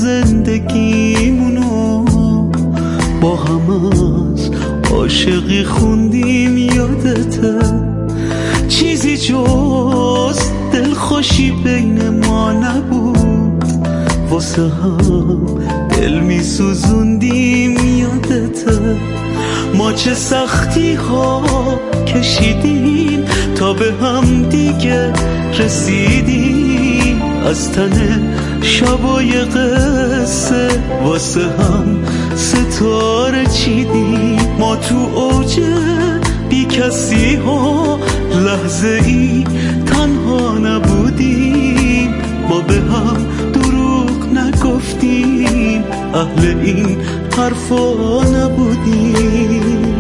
زندگیمونو با هم از عاشقی خوندیم، یادته چیزی جز دلخوشی بین ما نبود، واسه هم دل می سوزوندیم، یادته ما چه سختی ها کشیدیم تا به هم دیگه رسیدیم، از تن شبای قصه واسه هم ستاره چیدیم، ما تو اوج بی کسی ها لحظه ای تنها نبودیم، ما به هم دروغ نگفتیم، اهل این حرفا نبودیم.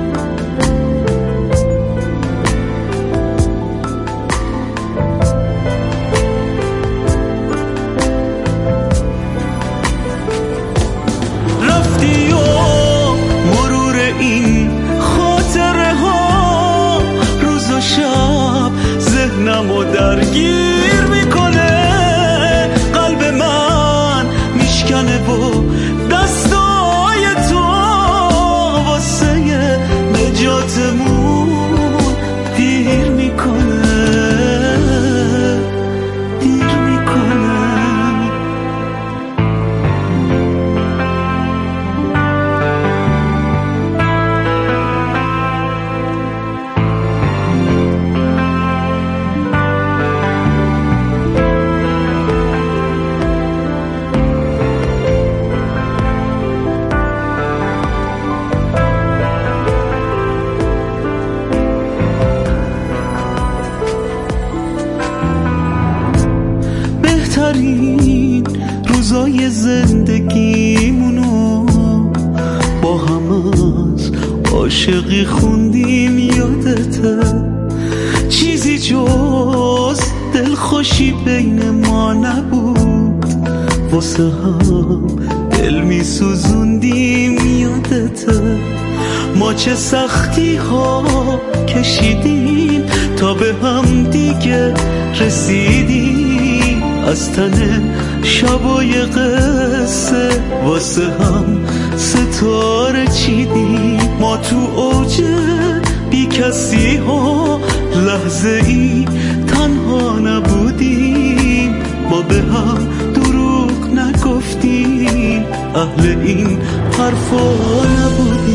رفتی و مرور این خاطره ها روز و شب ذهنمو درگیر میکنه، قلب من میشکنه و دستای تو واسه نجاتمون دیر میکنه، دیر میکنه. بهترین روزای زندگیمونو با هم از عاشقی خوندیم، یادته چیزی جز دلخوشی بین ما نبود، واسه هم دل می سوزوندیم، یادته ما چه سختی ها کشیدیم تا به هم دیگه رسیدیم، از تن شبای قصه واسه هم ستاره چیدیم، ما تو اوج بی کسی ها لحظه ای تنها نبودیم، ما به هم دروغ نگفتیم، اهل این حرفا نبودیم.